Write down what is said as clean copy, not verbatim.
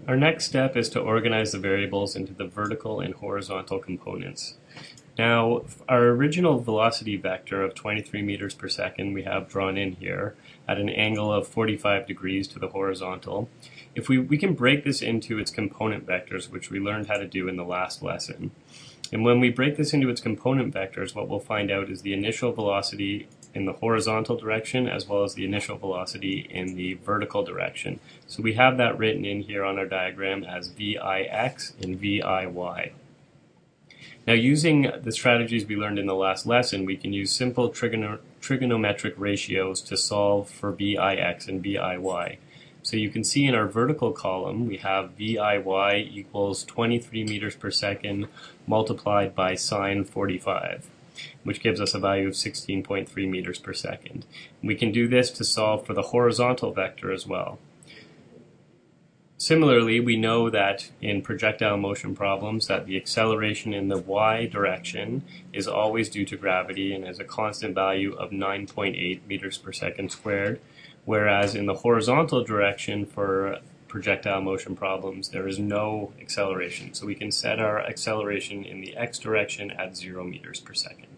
Our next step is to organize the variables into the vertical and horizontal components. Now, our original velocity vector of 23 meters per second we have drawn in here at an angle of 45 degrees to the horizontal. If we can break this into its component vectors, which we learned how to do in the last lesson. And when we break this into its component vectors, what we'll find out is the initial velocity in the horizontal direction as well as the initial velocity in the vertical direction. So we have that written in here on our diagram as Vix and Viy. Now, using the strategies we learned in the last lesson, we can use simple trigonometric ratios to solve for Vix and Viy. So you can see in our vertical column, we have Viy equals 23 meters per second multiplied by sine 45, which gives us a value of 16.3 meters per second. We can do this to solve for the horizontal vector as well. Similarly, we know that in projectile motion problems that the acceleration in the y direction is always due to gravity and has a constant value of 9.8 meters per second squared, whereas in the horizontal direction for projectile motion problems there is no acceleration. So we can set our acceleration in the x direction at 0 meters per second.